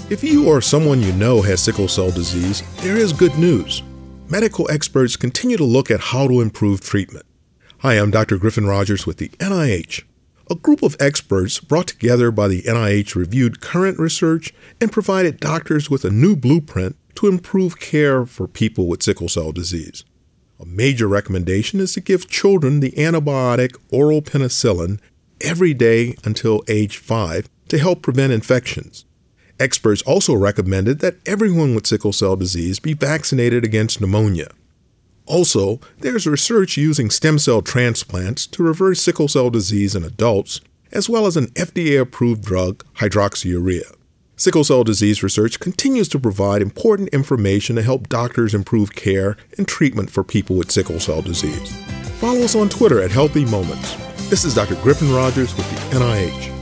If you or someone you know has sickle cell disease, there is good news. Medical experts continue to look at how to improve treatment. Hi, I'm Dr. Griffin Rogers with the NIH. A group of experts brought together by the NIH reviewed current research and provided doctors with a new blueprint to improve care for people with sickle cell disease. A major recommendation is to give children the antibiotic oral penicillin every day until age 5 to help prevent infections. Experts also recommended that everyone with sickle cell disease be vaccinated against pneumonia. Also, there's research using stem cell transplants to reverse sickle cell disease in adults, as well as an FDA-approved drug, hydroxyurea. Sickle cell disease research continues to provide important information to help doctors improve care and treatment for people with sickle cell disease. Follow us on Twitter at Healthy Moments. This is Dr. Griffin Rogers with the NIH.